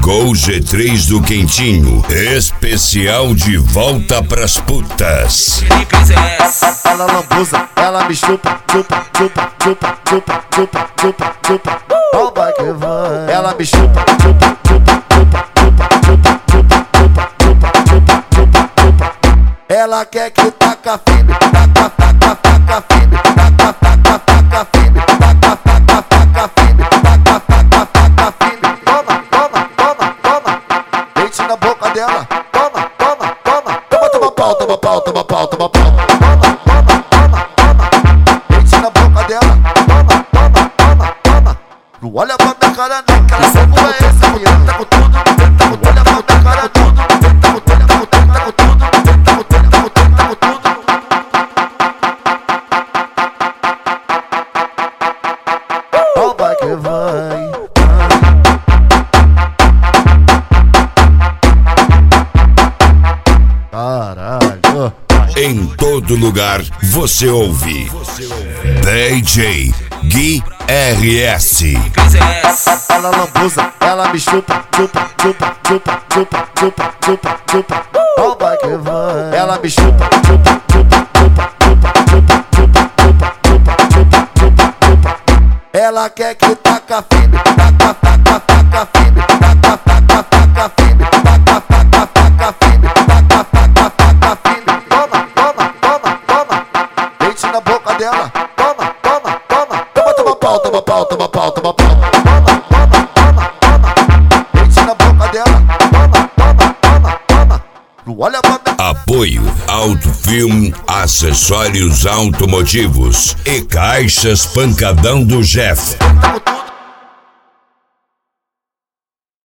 Gol G3 do Quentinho, especial de volta pras putas. Ela lambuza, ela me chupa, chupa, chupa, chupa, chupa, chupa, chupa, chupa. Ó, vai que vai. Ela me chupa, chupa, chupa, chupa, chupa, chupa, chupa, chupa, chupa, chupa, chupa, chupa. Ela quer que taca firme, taca, taca, taca firme, taca, taca, taca firme, taca, taca, taca firme, taca, taca, taca firme. Toma, toma, toma, toma. Leite na boca dela. Toma, toma, toma. Toma, toma pau, toma pau, toma pau, toma pau. Toma, toma, toma, toma. Leite na boca dela. Toma, toma, toma, toma. Não olha pra minha cara não, que ela sabe como é essa mulher. Tá com tudo, tá com tudo. Olha pra minha cara tudo. Tá com tudo, tá com tudo, tá com tudo. Tá com tudo, tá com tudo, tá com tudo. Ó, vai que vai. Caralho. Em todo lugar você ouve DJ Gui RS. Ela lambuza, ela me chupa, chupa, chupa, chupa, chupa, chupa, chupa, chupa. Ó, vai que vai. Ela me chupa, chupa, chupa, chupa, chupa, chupa, chupa, chupa, chupa, chupa, chupa, chupa. Ela quer que taca firme, taca, taca, taca firme, taca, taca, taca firme, taca, taca, taca firme, taca, taca, taca firme. Toma, toma, toma, toma. Leite na boca dela. Toma, toma, toma. Toma, toma pau, toma pau, toma pau, toma pau. Toma, toma, toma, toma. Leite na boca dela. Toma, toma, toma, toma. Não olha pra minha... Apoio Autofilme, acessórios automotivos e caixas pancadão do Jeff. Tá com